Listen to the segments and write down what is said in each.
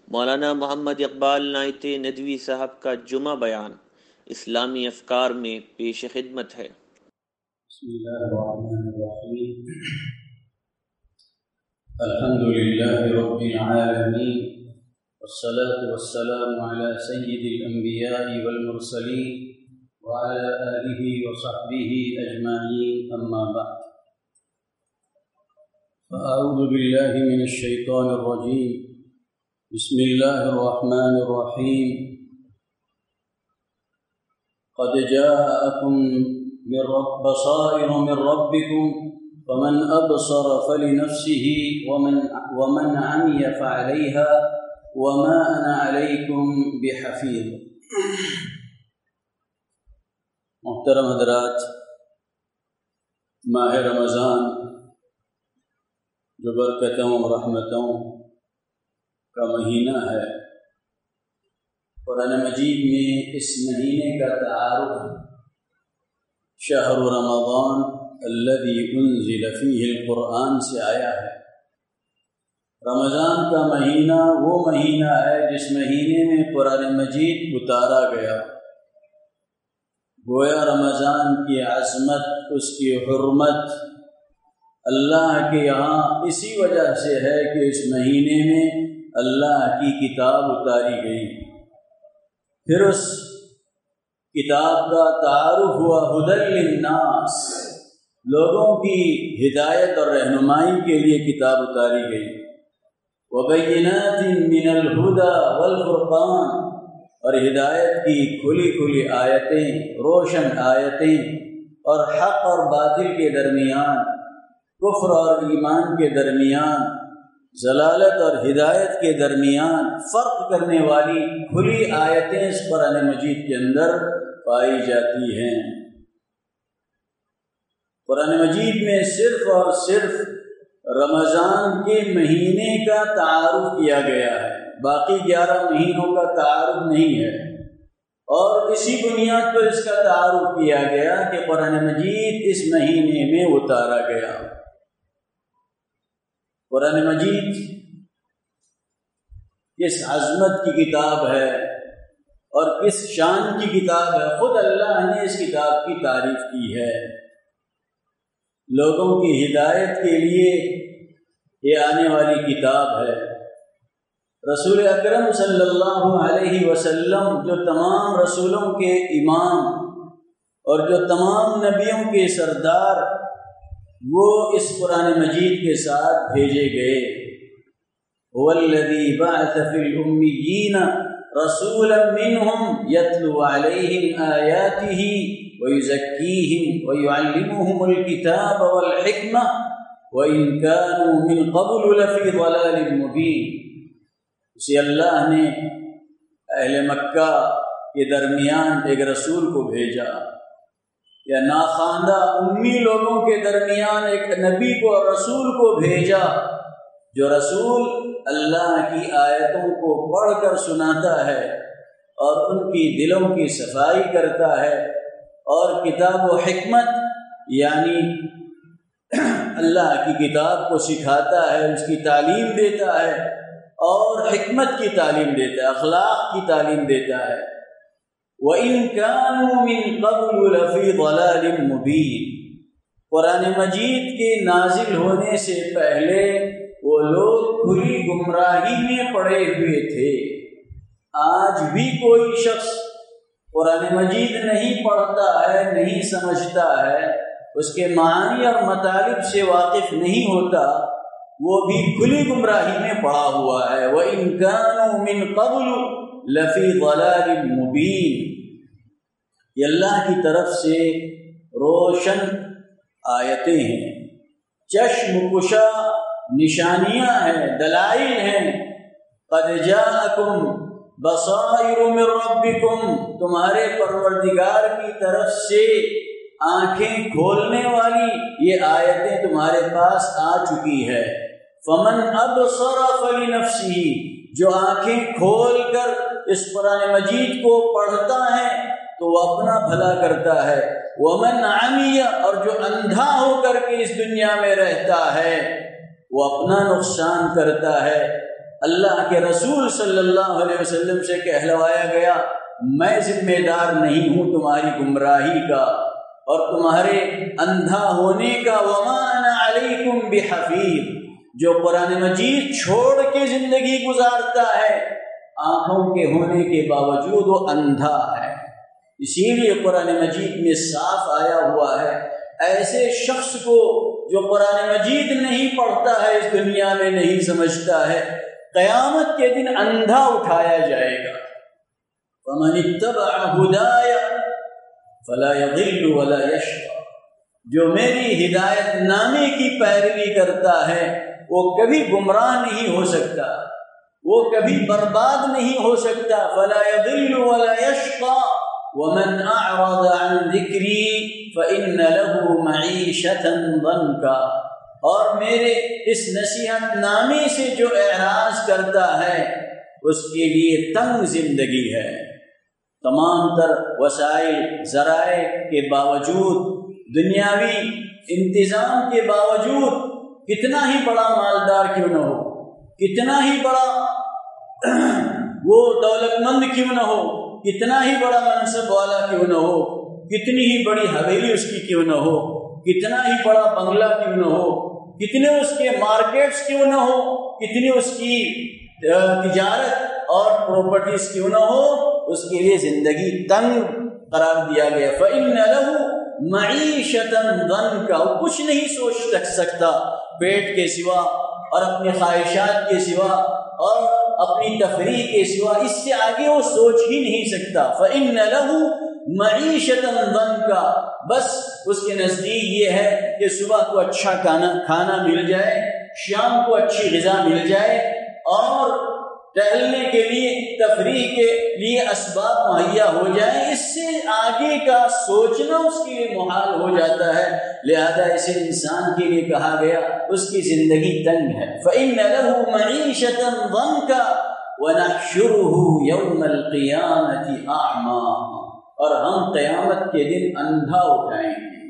مولانا محمد اقبال نائت ندوی صاحب کا جمعہ بیان اسلامی افکار میں پیش خدمت ہے۔ بسم اللہ الرحمن الرحیم، الحمد للہ رب العالمین، والصلاة والسلام علی سید الانبیاء والمرسلین وعلى آلہ وصحبہ اجمعین، اما بعد فاعوذ باللہ من الشیطان الرجیم، بسم اللہ الرحمن الرحیم، قد جاءکم بصائر من ربکم فمن ابصر فلنفسه ومن عمي فعليها وما انا علیکم بحفیظ۔ محترم حضرات، ماہ رمضان جو برکتوں اور رحمتوں کا مہینہ ہے، قرآن مجید میں اس مہینے کا تعارف شہر رمضان الذی انزل فیہ القرآن سے آیا ہے۔ رمضان کا مہینہ وہ مہینہ ہے جس مہینے میں قرآن مجید اتارا گیا۔ گویا رمضان کی عظمت، اس کی حرمت اللہ کے یہاں اسی وجہ سے ہے کہ اس مہینے میں اللہ کی کتاب اتاری گئی۔ پھر اس کتاب کا تعارف ہوا ہدی للناس، لوگوں کی ہدایت اور رہنمائی کے لیے کتاب اتاری گئی۔ وبینات من الہدی والفرقان، اور ہدایت کی کھلی کھلی آیتیں، روشن آیتیں، اور حق اور باطل کے درمیان، کفر اور ایمان کے درمیان، ضلالت اور ہدایت کے درمیان فرق کرنے والی کھلی آیتیں اس قرآن مجید کے اندر پائی جاتی ہیں۔ قرآن مجید میں صرف اور صرف رمضان کے مہینے کا تعارف کیا گیا ہے، باقی 11 مہینوں کا تعارف نہیں ہے، اور اسی بنیاد پر اس کا تعارف کیا گیا کہ قرآن مجید اس مہینے میں اتارا گیا۔ قرآن مجید کس عظمت کی کتاب ہے اور کس شان کی کتاب ہے، خود اللہ نے اس کتاب کی تعریف کی ہے۔ لوگوں کی ہدایت کے لیے یہ آنے والی کتاب ہے۔ رسول اکرم صلی اللہ علیہ وسلم جو تمام رسولوں کے امام اور جو تمام نبیوں کے سردار، وہ اس قرآن مجید کے ساتھ بھیجے گئے۔ هو الذی بعث فی الامیین رسولا منہم یتلو علیہم آیاتہ ویزکیہم ویعلمہم الکتاب والحکمہ وإن كانوا من قبل لفی ضلال مبین۔ اسی اللہ نے اہل مکہ کے درمیان ایک رسول کو بھیجا، یا ناخواندہ امی لوگوں کے درمیان ایک نبی کو اور رسول کو بھیجا، جو رسول اللہ کی آیتوں کو پڑھ کر سناتا ہے اور ان کی دلوں کی صفائی کرتا ہے، اور کتاب و حکمت یعنی اللہ کی کتاب کو سکھاتا ہے، اس کی تعلیم دیتا ہے، اور حکمت کی تعلیم دیتا ہے، اخلاق کی تعلیم دیتا ہے۔ وَإِن كَانُوا مِن قَبْلُ لَفِي ضَلَالٍ مُبِينٍ۔ قرآن مجید کے نازل ہونے سے پہلے وہ لوگ کھلی گمراہی میں پڑے ہوئے تھے۔ آج بھی کوئی شخص قرآن مجید نہیں پڑھتا ہے، نہیں سمجھتا ہے، اس کے معانی اور مطالب سے واقف نہیں ہوتا، وہ بھی کھلی گمراہی میں پڑا ہوا ہے۔ وَإِن كَانُوا مِن قَبْلُ لفی ضلال مبین۔ یہ اللہ کی طرف سے روشن آیتیں ہیں، چشم کشا نشانیاں ہیں، دلائل ہیں۔ قد جاءکم بصائر من ربکم، تمہارے پروردگار کی طرف سے آنکھیں کھولنے والی یہ آیتیں تمہارے پاس آ چکی ہے۔ فمن ابصر فلنفسہ، جو آنکھیں کھول کر اس قرآن مجید کو پڑھتا ہے تو وہ اپنا بھلا کرتا ہے، ومن عمی، اور جو اندھا ہو کر کے اس دنیا میں رہتا ہے وہ اپنا نقصان کرتا ہے۔ اللہ کے رسول صلی اللہ علیہ وسلم سے کہلوایا گیا میں ذمہ دار نہیں ہوں تمہاری گمراہی کا اور تمہارے اندھا ہونے کا، وما انا علیکم بحفیظ، جو قرآن مجید چھوڑ کے زندگی گزارتا ہے آنکھوں کے ہونے کے باوجود وہ اندھا ہے۔ اسی لیے قرآن مجید میں صاف آیا ہوا ہے ایسے شخص کو جو قرآن مجید نہیں پڑھتا ہے، اس دنیا میں نہیں سمجھتا ہے، قیامت کے دن اندھا اٹھایا جائے گا۔ فمن اتبع ہدای فلا یضل ولا یشقی، جو میری ہدایت نامے کی پیروی کرتا ہے وہ کبھی گمراہ نہیں ہو سکتا، وہ کبھی برباد نہیں ہو سکتا۔ فلا یضل ولا یشقی ومن اعرض عن ذکری فإن له معیشة ضنکا، اور میرے اس نصیحت نامے سے جو اعراض کرتا ہے اس کے لیے تنگ زندگی ہے۔ تمام تر وسائل ذرائع کے باوجود، دنیاوی انتظام کے باوجود، کتنا ہی بڑا مالدار کیوں نہ ہو، کتنا ہی بڑا وہ دولت مند کیوں نہ ہو، کتنا ہی بڑا منصب والا کیوں نہ ہو، کتنی ہی بڑی حویلی اس کی کیوں نہ ہو، کتنا ہی بڑا بنگلہ کیوں نہ ہو، کتنے اس کے مارکیٹس کیوں نہ ہو، کتنی اس کی تجارت اور پراپرٹیز کیوں نہ ہو، اس کے لیے زندگی تنگ قرار دیا گیا۔ فإن له معیشة ضنکا، وہ کچھ نہیں سوچ سکتا پیٹ کے سوا اور اپنی خواہشات کے سوا اور اپنی تفریح کے سوا، اس سے آگے وہ سوچ ہی نہیں سکتا۔ فإن له معیشة ضنکا، بس اس کے نزدیک یہ ہے کہ صبح کو اچھا کھانا مل جائے، شام کو اچھی غذا مل جائے اور ٹہلنے کے لیے، تفریح کے لیے اسباب مہیا ہو جائیں، اس سے آگے کا سوچنا اس کے لیے محال ہو جاتا ہے۔ لہذا اسے انسان کے لیے کہا گیا اس کی زندگی تنگ ہے۔ فإن له معیشة ضنکا ونحشره یوم القیامة اعمی، اور ہم قیامت کے دن اندھا اٹھائیں گے۔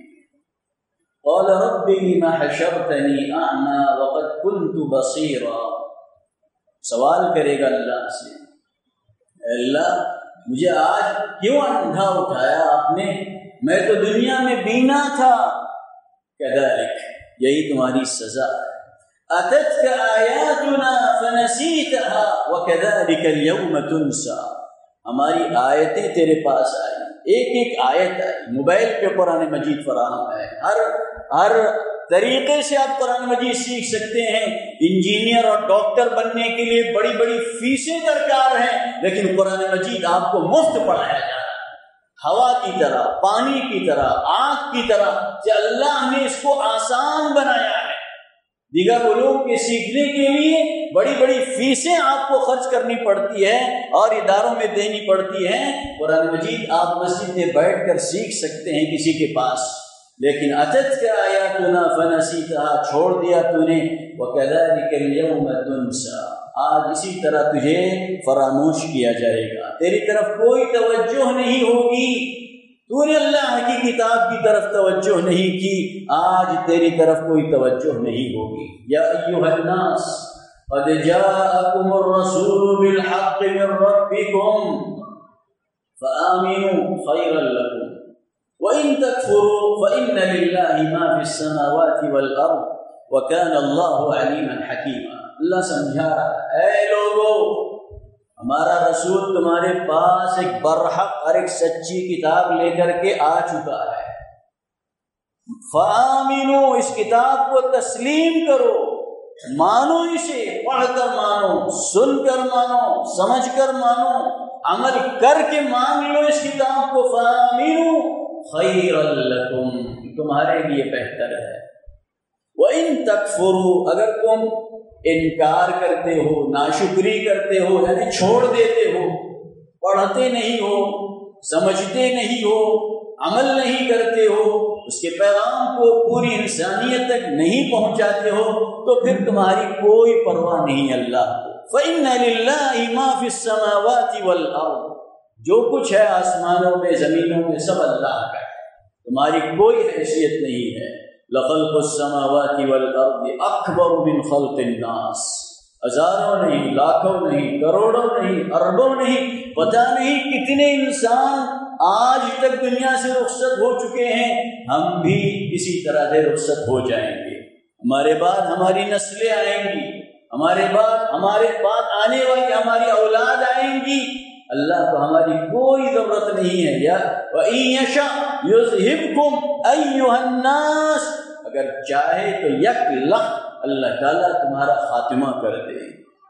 قال رب لم حشرتنی اعمی وقد كنت بصیرا، سوال کرے گا اللہ سے، اے اللہ مجھے آج کیوں اندھا اٹھایا آپ نے، میں تو دنیا میں بینا تھا۔ کذالک، یہی تمہاری سزا ہے۔ اتتک آیاتنا فنسیتها وکذالک اليوم تنسى، ہماری آیتیں تیرے پاس آئی، ایک ایک آیت آئی، موبائل پہ قرآن مجید فراہم ہے، ہر طریقے سے آپ قرآن مجید سیکھ سکتے ہیں۔ انجینئر اور ڈاکٹر بننے کے لیے بڑی بڑی فیسیں درکار ہیں، لیکن قرآن مجید آپ کو مفت پڑھایا جا رہا ہے، ہوا کی طرح، پانی کی طرح، آنکھ کی طرح، کہ اللہ نے اس کو آسان بنایا ہے۔ دیگر علوم کے سیکھنے کے لیے بڑی بڑی فیسیں آپ کو خرچ کرنی پڑتی ہے اور اداروں میں دینی پڑتی ہیں، قرآن مجید آپ مسجد میں بیٹھ کر سیکھ سکتے ہیں کسی کے پاس۔ لیکن اتتک آیاتنا فنسیتها، چھوڑ دیا تو نے، وکذالک اليوم تنسى، آج اسی طرح تجھے فراموش کیا جائے گا، تیری طرف کوئی توجہ نہیں ہوگی، تو نے اللہ کی کتاب کی طرف توجہ نہیں کی، آج تیری طرف کوئی توجہ نہیں ہوگی۔ یا ایھا الناس قد جاءکم الرسول بالحق من ربکم فآمنوا خیرا لکم وَإِن تَكْفُرُوا فَإِنَّ لِلَّهِ مَا فِي السَّمَاوَاتِ وَالْأَرْضِ وَكَانَ اللَّهُ عَلِيمًا حَكِيمًا۔ اللہ سمجھا رہا ہے، اے لوگو، ہمارا رسول تمہارے پاس ایک برحق اور ایک سچی کتاب لے کر کے آ چکا ہے، فَآمِنُوا، اس کتاب کو تسلیم کرو، مانو، اسے پڑھ کر مانو، سن کر مانو، سمجھ کر مانو، عمل کر کے مان لو اس کتاب کو۔ فَآمِنُوا خیرا لکم، تمہارے لیے بہتر ہے۔ وَإِن تَكْفُرُوا، اگر تم انکار کرتے ہو، ناشکری کرتے ہو، یعنی چھوڑ دیتے ہو، پڑھتے نہیں ہو، سمجھتے نہیں ہو، عمل نہیں کرتے ہو، اس کے پیغام کو پوری انسانیت تک نہیں پہنچاتے ہو، تو پھر تمہاری کوئی پرواہ نہیں اللہ کو۔ فَإِنَّ لِلَّهِ مَا فِي السَّمَاوَاتِ وَالْأَرْضِ، جو کچھ ہے آسمانوں میں، زمینوں میں، سب اللہ کا ہے، تمہاری کوئی حیثیت نہیں ہے۔ لَخَلْقُ السَّمَاوَاتِ وَالْأَرْضِ أَكْبَرُ مِنْ خَلْقِ النَّاسِ، ہزاروں نہیں، لاکھوں نہیں، کروڑوں نہیں، اربوں نہیں، پتہ نہیں کتنے انسان آج تک دنیا سے رخصت ہو چکے ہیں، ہم بھی اسی طرح سے رخصت ہو جائیں گے۔ ہمارے بعد ہماری نسلیں آئیں گی، ہمارے بعد آنے والی ہماری اولاد آئیں گی۔ اللہ کو ہماری کوئی ضرورت نہیں ہے۔ یا وَإِن يَشَأْ يُذْهِبْكُمْ أَيُّهَا النَّاسِ، اگر چاہے تو یک لخت اللہ تعالیٰ تمہارا خاتمہ کر دے۔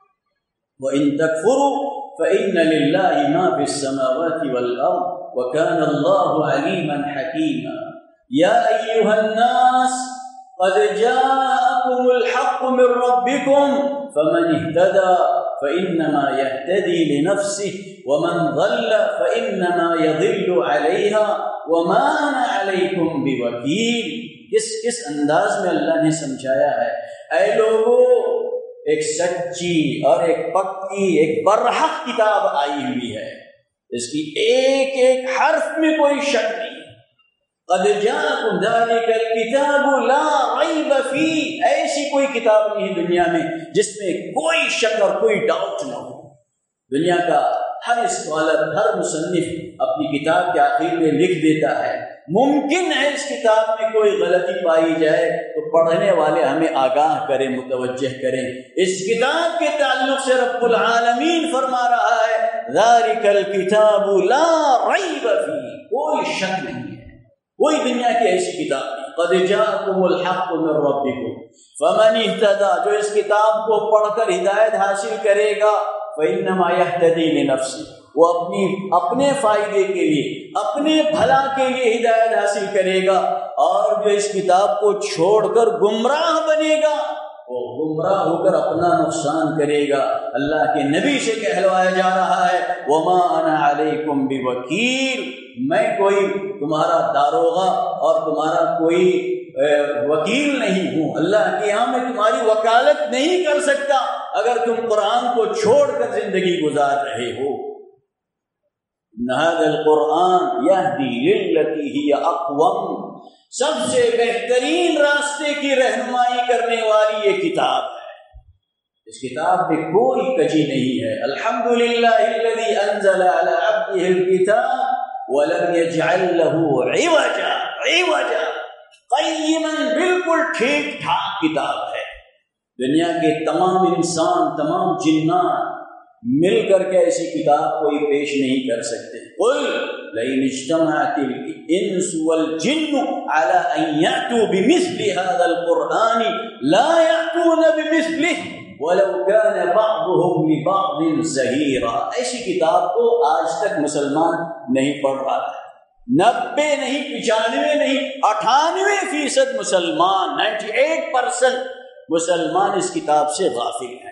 وَإِن تَكْفُرُوا فَإِنَّ لِلَّهِ مَا فِي السَّمَاوَاتِ وَالْأَرْضِ وَكَانَ اللَّهُ عَلِيمًا حَكِيمًا۔ يَا أَيُّهَا النَّاسِ قَدْ جَاءَكُمُ الْحَقُّ مِنْ رَبِّكُمْ فَمَنِ اهْتَدَى فَإِنَّمَا يَهْتَدِي لِنَفْسِهِ وَمَنْ ضَلَّ فَإِنَّمَا يَضِلُّ عَلَيْهَا وَمَا أَنَا عَلَيْكُمْ بِوَكِيلٍ۔ کس انداز میں اللہ نے سمجھایا ہے، اے لوگو ایک سچی اور ایک پکی، ایک برحق کتاب آئی ہوئی ہے، اس کی ایک ایک حرف میں کوئی شک نہیں۔ قد جاءکم ذالک الکتاب لا ریب فیہ، ایسی کوئی کتاب نہیں دنیا میں جس میں کوئی شک اور کوئی ڈاؤٹ نہ ہو۔ دنیا کا ہر اسکالر، ہر مصنف اپنی کتاب کے آخر میں لکھ دیتا ہے، ممکن ہے اس کتاب میں کوئی غلطی پائی جائے تو پڑھنے والے ہمیں آگاہ کریں، متوجہ کریں۔ اس کتاب کے تعلق سے رب العالمین فرما رہا ہے ذالک الکتاب لا ریب فیہ، کوئی شک نہیں ہے، کوئی دنیا کی ایسی کتاب نہیں۔ قد جاءکم الحق من ربکم فمن اہتدی، جو اس کتاب کو پڑھ کر ہدایت حاصل کرے گا فإنما يهتدي لنفسه، وہ اپنے فائدے کے لیے، اپنے بھلا کے لیے ہدایت حاصل کرے گا، اور جو اس کتاب کو چھوڑ کر گمراہ بنے گا وہ گمراہ ہو کر اپنا نقصان کرے گا۔ اللہ کے نبی سے کہلوایا جا رہا ہے وما انا علیکم بوکیل، میں کوئی تمہارا داروغہ اور تمہارا کوئی وکیل نہیں ہوں، اللہ کے یہاں میں تمہاری وکالت نہیں کر سکتا اگر تم قرآن کو چھوڑ کر زندگی گزار رہے ہو۔ ھذا القرآن یہدی للتی ہی اقوم، سب سے بہترین راستے کی رہنمائی کرنے والی یہ کتاب ہے، اس کتاب میں کوئی کجی نہیں ہے۔ الحمدللہ الذی انزل علی عبدہ الکتاب ولم یجعل له عوجا، قیما، بالکل ٹھیک ٹھاک کتاب ہے۔ دنیا کے تمام انسان، تمام جنات مل کر کے ایسی کتاب کوئی پیش نہیں کر سکتے۔ قل لئن اجتمعت الانس والجن على ان يأتوا بمثل هذا القرآن لا يأتون بمثله ولو كان بعضهم لبعض ظہیرا۔ ایسی کتاب کو آج تک مسلمان نہیں پڑھ رہا ہے، 90 نہیں، 95 نہیں، 98% مسلمان، 98% مسلمان اس کتاب سے غافل ہیں،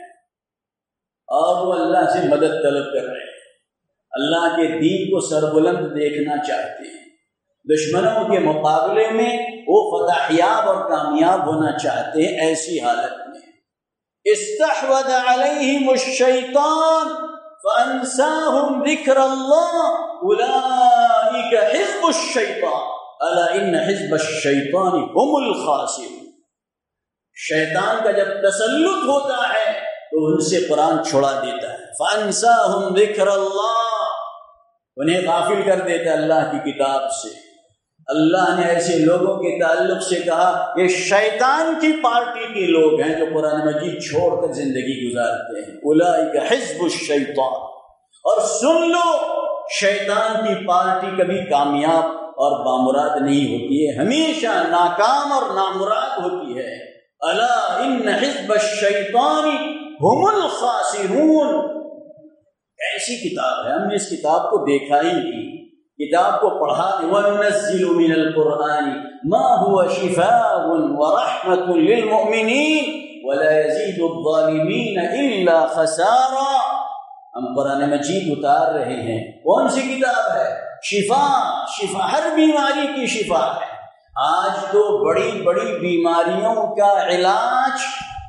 اور وہ اللہ سے مدد طلب کر رہے ہیں، اللہ کے دین کو سربلند دیکھنا چاہتے ہیں، دشمنوں کے مقابلے میں وہ فتح یاب اور کامیاب ہونا چاہتے ہیں۔ ایسی حالت میں استحوذ علیہم الشیطان فانساہم ذکر اللہ اولئک حزب الشیطان الا ان حزب الشیطان هم الخاسرون۔ شیطان کا جب تسلط ہوتا ہے تو ان سے قرآن چھڑا دیتا ہے، فانساہم ذکر اللہ، انہیں غافل کر دیتا ہے اللہ کی کتاب سے۔ اللہ نے ایسے لوگوں کے تعلق سے کہا یہ شیطان کی پارٹی کے لوگ ہیں جو قرآن مجید چھوڑ کر زندگی گزارتے ہیں، اولئک حزب الشیطان۔ اور سن لو، شیطان کی پارٹی کبھی کامیاب اور بامراد نہیں ہوتی ہے، ہمیشہ ناکام اور نامراد ہوتی ہے۔ الا ان حزب الشیطان هم الخاسرون۔ ایسی کتاب ہے، ہم نے اس کتاب کو دیکھا ہی نہیں، کتاب کو پڑھا نہیں۔ وَنُنَزِّلُ مِنَ الْقُرْآنِ مَا هُوَ شِفَاءٌ وَرَحْمَةٌ لِّلْمُؤْمِنِينَ وَلَا يَزِيدُ الظَّالِمِينَ إِلَّا خَسَارًا۔ ہم قرآن مجید اتار رہے ہیں، کون سی کتاب ہے؟ شفا، ہر بیماری کی شفا ہے۔ آج تو بڑی بڑی بیماریوں کا علاج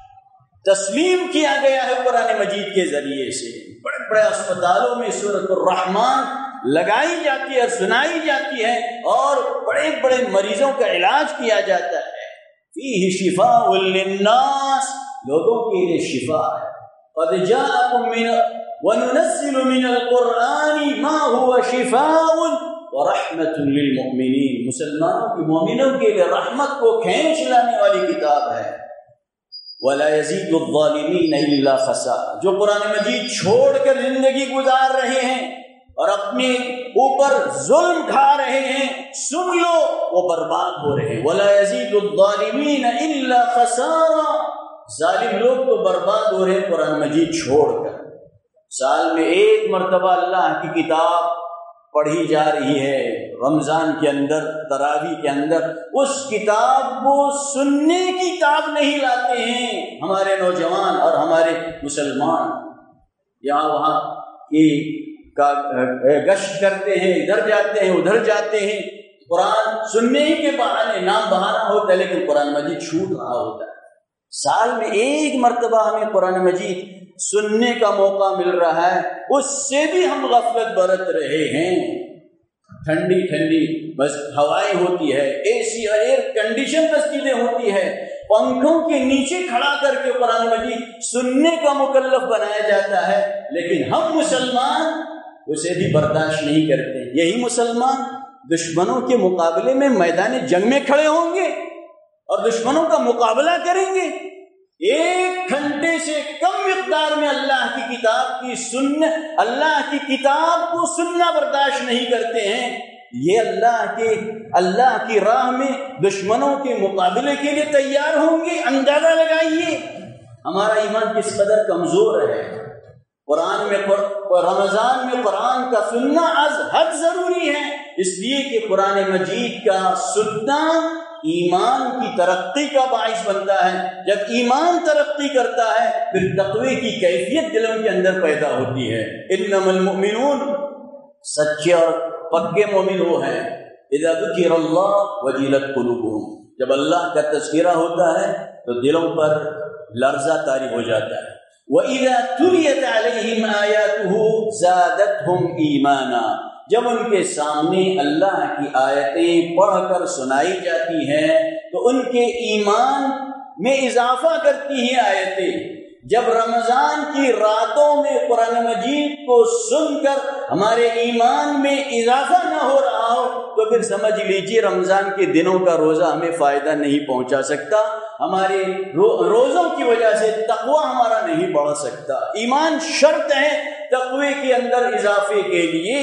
تسلیم کیا گیا ہے قرآن مجید کے ذریعے سے۔ بڑے بڑے اسپتالوں میں سورۃ الرحمن لگائی جاتی ہے، سنائی جاتی ہے، اور بڑے بڑے مریضوں کا علاج کیا جاتا ہے۔ فیہ شفاء للناس، لوگوں کے لیے شفا ہے۔ قد جاءكم وننزل من القرآن ما هو شفاء ورحمة للمؤمنین، مسلمانوں کی مومنوں کے لیے رحمت کو کھینچ لانے والی کتاب ہے۔ ولا يزيد الظالمين الا خسارا، جو قرآن مجید چھوڑ کر زندگی گزار رہے ہیں اور اپنے اوپر ظلم ڈھا رہے ہیں، سن لو وہ برباد ہو رہے ہیں۔ ولا يزيد الظالمين الا خسارا، ظالم لوگ تو برباد ہو رہے ہیں قرآن مجید چھوڑ کر۔ سال میں ایک مرتبہ اللہ کی کتاب پڑھی جا رہی ہے، رمضان کے اندر، تراویح کے اندر، اس کتاب کو سننے کی تاب نہیں لاتے ہیں ہمارے نوجوان اور ہمارے مسلمان۔ یہاں وہاں کی گشت کرتے ہیں، ادھر جاتے ہیں ادھر جاتے ہیں، قرآن سننے ہی کے بہانے، نام بہانہ ہوتا ہے لیکن قرآن مجید چھوٹ رہا ہوتا ہے۔ سال میں ایک مرتبہ ہمیں قرآن مجید سننے کا موقع مل رہا ہے، اس سے بھی ہم غفلت برت رہے ہیں۔ ٹھنڈی ٹھنڈی بس ہوائیں ہوتی ہے، اے سی اور ایئر کنڈیشن مسجدیں ہوتی ہے، پنکھوں کے نیچے کھڑا کر کے قرآن مجید سننے کا مکلف بنایا جاتا ہے، لیکن ہم مسلمان اسے بھی برداشت نہیں کرتے۔ یہی مسلمان دشمنوں کے مقابلے میں میدان جنگ میں کھڑے ہوں گے اور دشمنوں کا مقابلہ کریں گے، 1 گھنٹے سے کم مقدار میں اللہ کی کتاب کی اللہ کی کتاب کو سننا برداشت نہیں کرتے ہیں۔ یہ اللہ کی راہ میں دشمنوں کے مقابلے کے لیے تیار ہوں گے۔ اندازہ لگائیے ہمارا ایمان کس قدر کمزور ہے۔ رمضان میں قرآن کا سننا از حد ضروری ہے، اس لیے کہ قرآن مجید کا سننا ایمان کی ترقی کا باعث بنتا ہے۔ جب ایمان ترقی کرتا ہے پھر تقوی کی کیفیت دلوں کے اندر پیدا ہوتی ہے۔ انما المؤمنون، سچے اور پکے مومن وہ ہیں، اذا ذکر اللہ وجلت قلوبهم، جب اللہ کا تذکرہ ہوتا ہے تو دلوں پر لرزہ طاری ہو جاتا ہے۔ وَإِذَا تُلِيَتْ عَلَيْهِمْ آيَاتُهُ زَادَتْهُمْ إِيمَانًا، جب ان کے سامنے اللہ کی آیتیں پڑھ کر سنائی جاتی ہیں تو ان کے ایمان میں اضافہ کرتی ہیں آیتیں۔ جب رمضان کی راتوں میں قرآن مجید کو سن کر ہمارے ایمان میں اضافہ نہ ہو رہا ہو تو پھر سمجھ لیجیے رمضان کے دنوں کا روزہ ہمیں فائدہ نہیں پہنچا سکتا، ہمارے روزوں کی وجہ سے تقوی ہمارا نہیں بڑھ سکتا۔ ایمان شرط ہے تقوی کے اندر اضافے کے لیے۔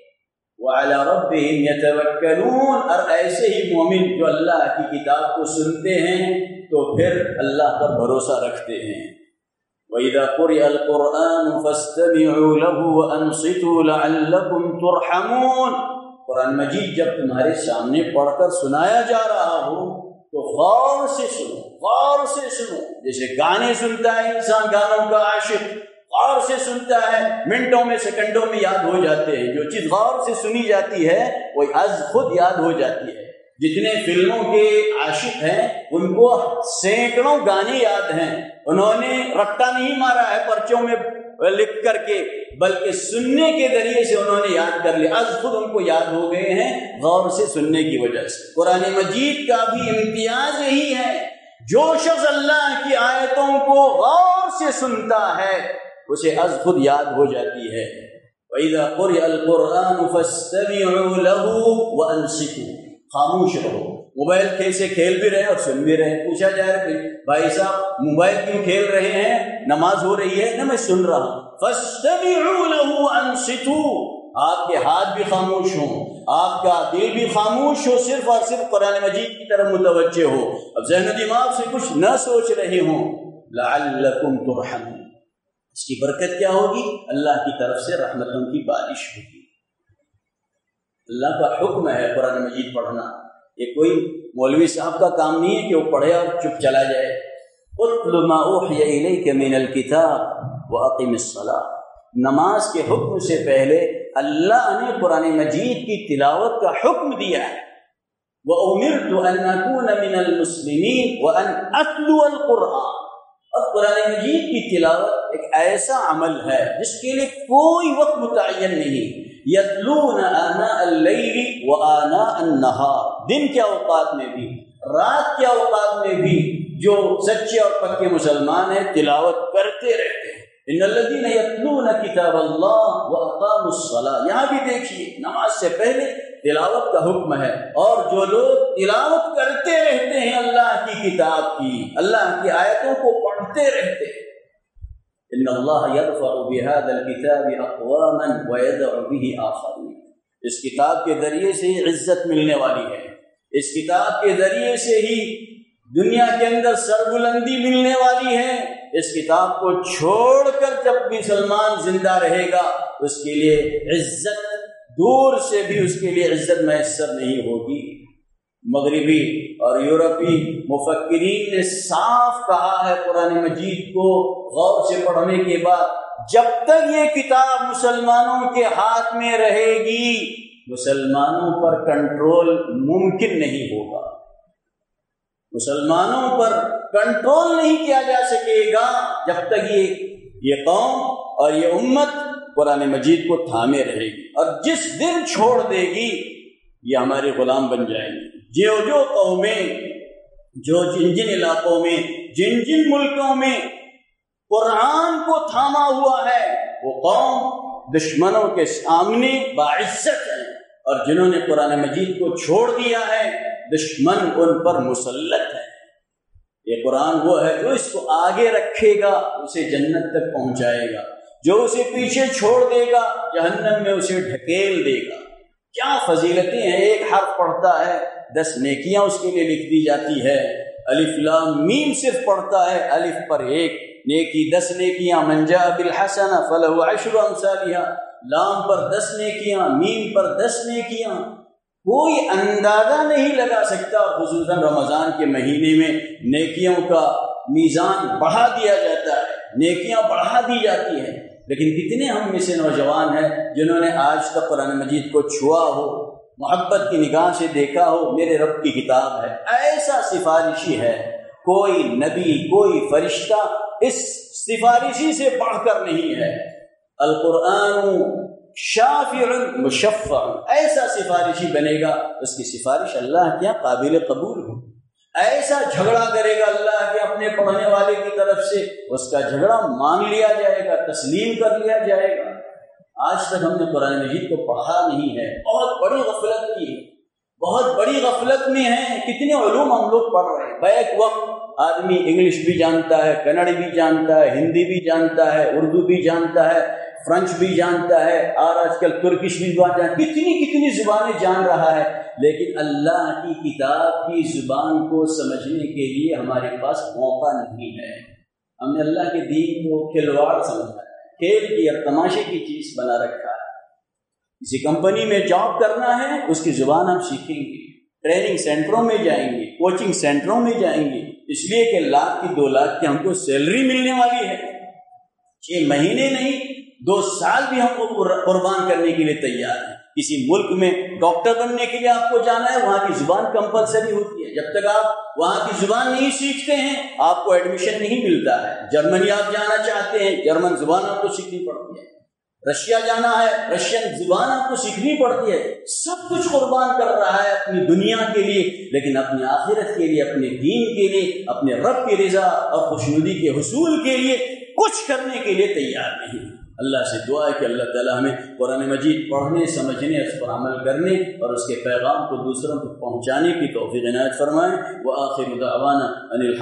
وَعَلَى رَبِّهِمْ يَتَوَكَّلُونَ، اور ایسے ہی مومن جو اللہ کی کتاب کو سنتے ہیں تو پھر اللہ پر بھروسہ رکھتے ہیں۔ وَإِذَا قُرِئَ الْقُرْآنُ فَاسْتَمِعُوا لَهُ وَأَنصِتُوا لَعَلَّكُمْ تُرْحَمُونَ، قرآن مجید جب تمہارے سامنے پڑھ کر سنایا جا رہا ہو تو غور سے سنو، غور سے سنو۔ جیسے گانے سنتا ہے انسان، گانوں کا عاشق غور سے سنتا ہے، منٹوں میں سیکنڈوں میں یاد ہو جاتے ہیں۔ جو چیز غور سے سنی جاتی ہے وہ از خود یاد ہو جاتی ہے۔ جتنے فلموں کے عاشق ہیں ان کو سینکڑوں گانے یاد ہیں، انہوں نے رٹا نہیں مارا ہے پرچوں میں لکھ کر کے، بلکہ سننے کے ذریعے سے انہوں نے یاد کر لیا، از خود ان کو یاد ہو گئے ہیں غور سے سننے کی وجہ سے۔ قرآن مجید کا بھی امتیاز یہی ہے، جو شخص اللہ کی آیتوں کو غور سے سنتا ہے اسے از خود یاد ہو جاتی ہے۔ وَإِذَا قُرِئَ الْقُرْآنُ فَاسْتَمِعُوا لَهُ وَأَنصِتُوا، خاموش رہو۔ موبائل سے کھیل بھی رہے اور سن بھی رہے۔ پوچھا جائے کہ بھائی صاحب موبائل کیوں کھیل رہے ہیں، نماز ہو رہی ہے؟ نہ، میں سن رہا ہوں۔ فَاسْتَمِعُوا لَهُ وَأَنصِتُوا، آپ کے ہاتھ بھی خاموش ہوں، آپ کا دل بھی خاموش ہو، صرف اور صرف قرآن مجید کی طرف متوجہ ہو، اب ذہن و دماغ سے کچھ نہ سوچ رہے ہوں۔ لَعَلَّكُمْ تُرْحَمُونَ، اس کی برکت کیا ہوگی؟ اللہ کی طرف سے رحمتوں کی بارش ہوگی۔ اللہ کا حکم ہے قرآن مجید پڑھنا، یہ کوئی مولوی صاحب کا کام نہیں ہے کہ وہ پڑھے اور چپ چلا جائے۔ اُتْلُ مَا أُوحِيَ إِلَيْكَ مِنَ الْكِتَابِ وَأَقِمِ الصَّلَاةَ، نماز کے حکم سے پہلے اللہ نے قرآن مجید کی تلاوت کا حکم دیا ہے۔ وَأُمِرْتُ أَنْ أَكُونَ مِنَ الْمُسْلِمِينَ وَأَنْ أَتْلُوَ الْقُرْآنَ، اور قرآن مجید کی تلاوت ایک ایسا عمل ہے جس کے لیے کوئی وقت متعین نہیں۔ یتلون آناء اللیل وآناء النہار، دن کے اوقات میں بھی رات کے اوقات میں بھی جو سچے اور پکے مسلمان ہیں تلاوت کرتے رہتے ہیں۔ ان الذین یتلون کتاب اللہ واقاموا الصلاۃ، یہاں بھی دیکھیے نماز سے پہلے تلاوت کا حکم ہے، اور جو لوگ تلاوت کرتے رہتے ہیں اللہ کی کتاب کی، اللہ کی آیتوں کو پڑھتے رہتے ہیں، ان اللہ یرفع بهذا الكتاب اقواما ويدع به آخرین، اس کتاب کے ذریعے سے ہی عزت ملنے والی ہے، اس کتاب کے ذریعے سے ہی دنیا کے اندر سربلندی ملنے والی ہے۔ اس کتاب کو چھوڑ کر جب بھی مسلمان زندہ رہے گا اس کے لیے عزت دور سے بھی اس کے لیے عزت میسر نہیں ہوگی۔ مغربی اور یورپی مفکرین نے صاف کہا ہے قرآن مجید کو غور سے پڑھنے کے بعد، جب تک یہ کتاب مسلمانوں کے ہاتھ میں رہے گی مسلمانوں پر کنٹرول ممکن نہیں ہوگا، مسلمانوں پر کنٹرول نہیں کیا جا سکے گا جب تک یہ قوم اور یہ امت قرآن مجید کو تھامے رہے گی، اور جس دن چھوڑ دے گی یہ ہمارے غلام بن جائیں گے۔ جو قومیں جن جن علاقوں میں جن جن ملکوں میں قرآن کو تھاما ہوا ہے وہ قوم دشمنوں کے سامنے باعزت ہے، اور جنہوں نے قرآن مجید کو چھوڑ دیا ہے دشمن ان پر مسلط ہے۔ یہ قرآن وہ ہے جو اس کو آگے رکھے گا اسے جنت تک پہنچائے گا، جو اسے پیچھے چھوڑ دے گا جہنم میں اسے ڈھکیل دے گا۔ کیا فضیلتیں ہیں، ایک حرف پڑھتا ہے 10 نیکیاں اس کے لیے لکھ دی جاتی ہے، الف لام میم صرف پڑھتا ہے، الف پر 1 نیکی 10 نیکیاں، من جاء بالحسنہ فلہ 10 امثالہا، لام پر 10 نیکیاں، میم پر 10 نیکیاں۔ کوئی اندازہ نہیں لگا سکتا، خصوصاً رمضان کے مہینے میں نیکیوں کا میزان بڑھا دیا جاتا ہے، نیکیاں بڑھا دی جاتی ہیں، لیکن کتنے ہم میں سے نوجوان ہیں جنہوں نے آج تک قرآن مجید کو چھوا ہو، محبت کی نگاہ سے دیکھا ہو، میرے رب کی کتاب ہے، ایسا سفارشی ہے، کوئی نبی کوئی فرشتہ اس سفارشی سے بڑھ کر نہیں ہے۔ القرآن شافع مشفع، ایسا سفارشی بنے گا اس کی سفارش اللہ کے یہاں قابل قبول ہو، ایسا جھگڑا کرے گا اللہ کے اپنے پڑھنے والے کی طرف سے اس کا جھگڑا مان لیا جائے گا، تسلیم کر لیا جائے گا۔ آج تک ہم نے قرآن مجید کو پڑھا نہیں ہے، بہت بڑی غفلت کی ہے، بہت بڑی غفلت میں ہیں۔ کتنے علوم ہم لوگ پڑھ رہے ہیں، بیک وقت آدمی انگلش بھی جانتا ہے، کنڑ بھی جانتا ہے، ہندی بھی جانتا ہے، اردو بھی جانتا ہے، فرینچ بھی جانتا ہے، اور آج کل ترکش بھی جانتا ہے، کتنی زبانیں جان رہا ہے، لیکن اللہ کی کتاب کی زبان کو سمجھنے کے لیے ہمارے پاس موقع نہیں ہے۔ ہم نے اللہ کے دین کو کھلواڑ سمجھا ہے، کھیل کی اور تماشے کی چیز بنا رکھا ہے۔ کسی کمپنی میں جاب کرنا ہے اس کی زبان ہم سیکھیں گے، ٹریننگ سینٹروں میں جائیں گے، کوچنگ سینٹروں میں جائیں گے، اس لیے کہ 1 لاکھ کی 2 لاکھ کی ہم کو سیلری ملنے والی ہے، 6 مہینے نہیں 2 سال بھی ہم کو قربان کرنے کے لیے تیار ہیں۔ کسی ملک میں ڈاکٹر بننے کے لیے آپ کو جانا ہے، وہاں کی زبان کمپلسری ہوتی ہے، جب تک آپ وہاں کی زبان نہیں سیکھتے ہیں آپ کو ایڈمیشن نہیں ملتا ہے۔ جرمنی آپ جانا چاہتے ہیں، جرمن زبان آپ کو سیکھنی پڑتی ہے۔ رشیا جانا ہے، رشین زبان آپ کو سیکھنی پڑتی ہے۔ سب کچھ قربان کر رہا ہے اپنی دنیا کے لیے، لیکن اپنی آخرت کے لیے، اپنے دین کے لیے، اپنے رب کی رضا اور خوشنودی کے حصول کے لیے کچھ کرنے کے لیے تیار نہیں۔ اللہ سے دعا ہے کہ اللہ تعالی ہمیں قرآن مجید پڑھنے، سمجھنے، اس پر عمل کرنے اور اس کے پیغام کو دوسروں کو پہنچانے کی توفیق عنایت فرمائے۔ وآخر دعوانا ان